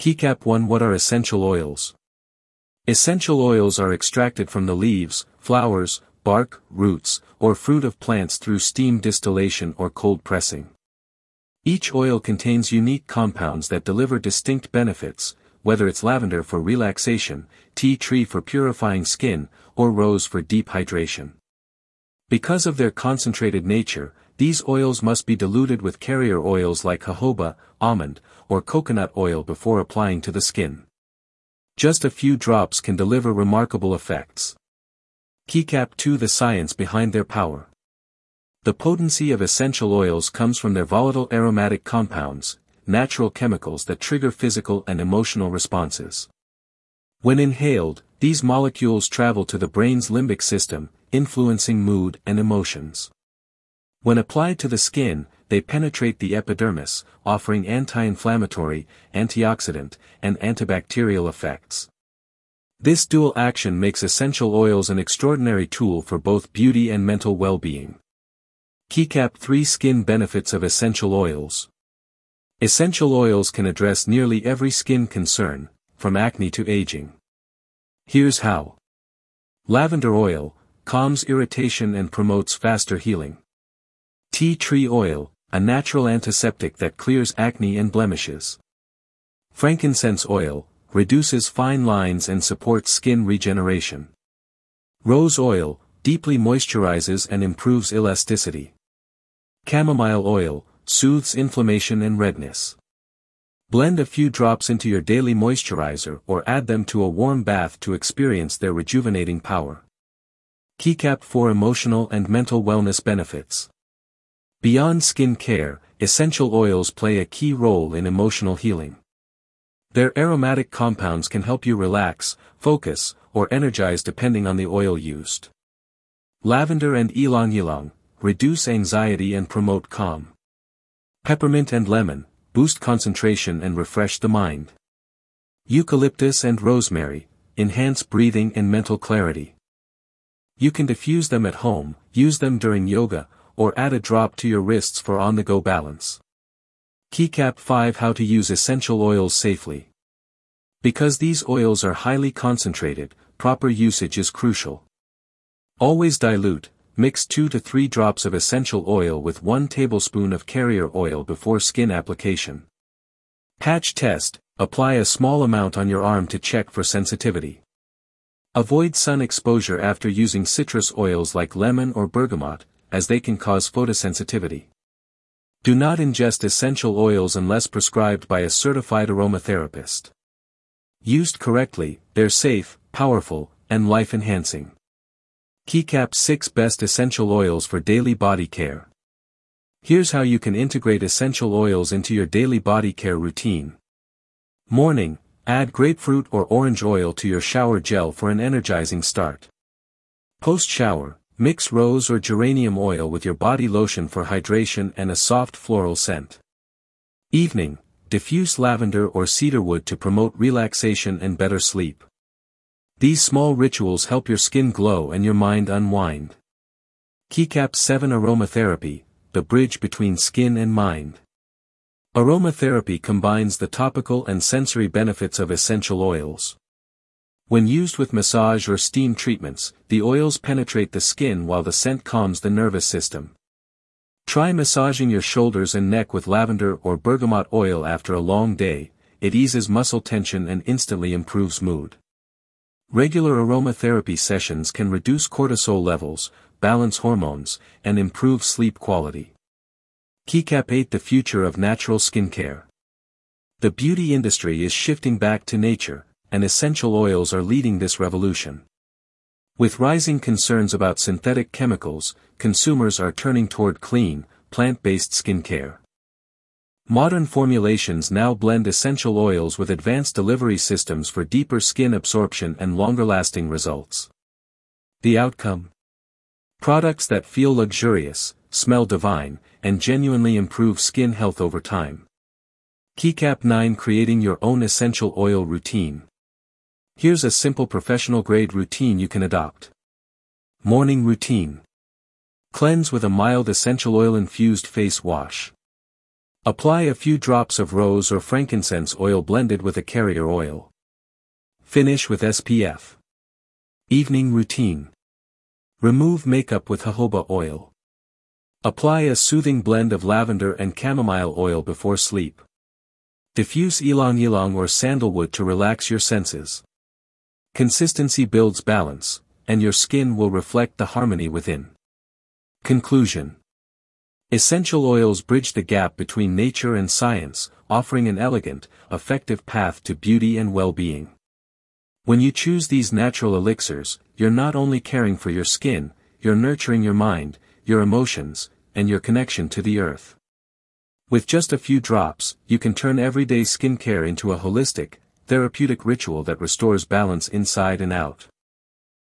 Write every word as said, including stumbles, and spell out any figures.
Keycap one. What are essential oils? Essential oils are extracted from the leaves, flowers, bark, roots, or fruit of plants through steam distillation or cold pressing. Each oil contains unique compounds that deliver distinct benefits, whether it's lavender for relaxation, tea tree for purifying skin, or rose for deep hydration. Because of their concentrated nature, these oils must be diluted with carrier oils like jojoba, almond, or coconut oil before applying to the skin. Just a few drops can deliver remarkable effects. Keycap two. The science behind their power. The potency of essential oils comes from their volatile aromatic compounds, natural chemicals that trigger physical and emotional responses. When inhaled, these molecules travel to the brain's limbic system, influencing mood and emotions. When applied to the skin, they penetrate the epidermis, offering anti-inflammatory, antioxidant, and antibacterial effects. This dual action makes essential oils an extraordinary tool for both beauty and mental well-being. Keycap three. Skin benefits of essential oils. Essential oils can address nearly every skin concern, from acne to aging. Here's how. Lavender oil calms irritation and promotes faster healing. Tea tree oil, a natural antiseptic that clears acne and blemishes. Frankincense oil reduces fine lines and supports skin regeneration. Rose oil deeply moisturizes and improves elasticity. Chamomile oil soothes inflammation and redness. Blend a few drops into your daily moisturizer or add them to a warm bath to experience their rejuvenating power. Keycap four. Emotional and mental wellness benefits. Beyond skin care, essential oils play a key role in emotional healing. Their aromatic compounds can help you relax, focus, or energize depending on the oil used. Lavender and ylang ylang reduce anxiety and promote calm. Peppermint and lemon boost concentration and refresh the mind. Eucalyptus and rosemary enhance breathing and mental clarity. You can diffuse them at home, use them during yoga, or add a drop to your wrists for on-the-go balance. Keycap five. How to use essential oils safely. Because these oils are highly concentrated, proper usage is crucial. Always dilute, mix two to three drops of essential oil with one tablespoon of carrier oil before skin application. Patch test, apply a small amount on your arm to check for sensitivity. Avoid sun exposure after using citrus oils like lemon or bergamot, as they can cause photosensitivity. Do not ingest essential oils unless prescribed by a certified aromatherapist. Used correctly, they're safe, powerful, and life-enhancing. Keycap six. Best essential oils for daily body care. Here's how you can integrate essential oils into your daily body care routine. Morning, add grapefruit or orange oil to your shower gel for an energizing start. Post-shower, mix rose or geranium oil with your body lotion for hydration and a soft floral scent. Evening, diffuse lavender or cedarwood to promote relaxation and better sleep. These small rituals help your skin glow and your mind unwind. Keycap seven. Aromatherapy, the bridge between skin and mind. Aromatherapy combines the topical and sensory benefits of essential oils. When used with massage or steam treatments, the oils penetrate the skin while the scent calms the nervous system. Try massaging your shoulders and neck with lavender or bergamot oil after a long day. It eases muscle tension and instantly improves mood. Regular aromatherapy sessions can reduce cortisol levels, balance hormones, and improve sleep quality. Keycap eight. The future of natural skincare. The beauty industry is shifting back to nature, and essential oils are leading this revolution. With rising concerns about synthetic chemicals, consumers are turning toward clean, plant-based skincare. Modern formulations now blend essential oils with advanced delivery systems for deeper skin absorption and longer-lasting results. The outcome? Products that feel luxurious, smell divine, and genuinely improve skin health over time. Keycap nine. Creating your own essential oil routine. Here's a simple professional-grade routine you can adopt. Morning routine. Cleanse with a mild essential oil-infused face wash. Apply a few drops of rose or frankincense oil blended with a carrier oil. Finish with S P F. Evening routine. Remove makeup with jojoba oil. Apply a soothing blend of lavender and chamomile oil before sleep. Diffuse ylang-ylang or sandalwood to relax your senses. Consistency builds balance, and your skin will reflect the harmony within. Conclusion. Essential oils bridge the gap between nature and science, offering an elegant, effective path to beauty and well-being. When you choose these natural elixirs, you're not only caring for your skin, you're nurturing your mind, your emotions, and your connection to the earth. With just a few drops, you can turn everyday skincare into a holistic, therapeutic ritual that restores balance inside and out.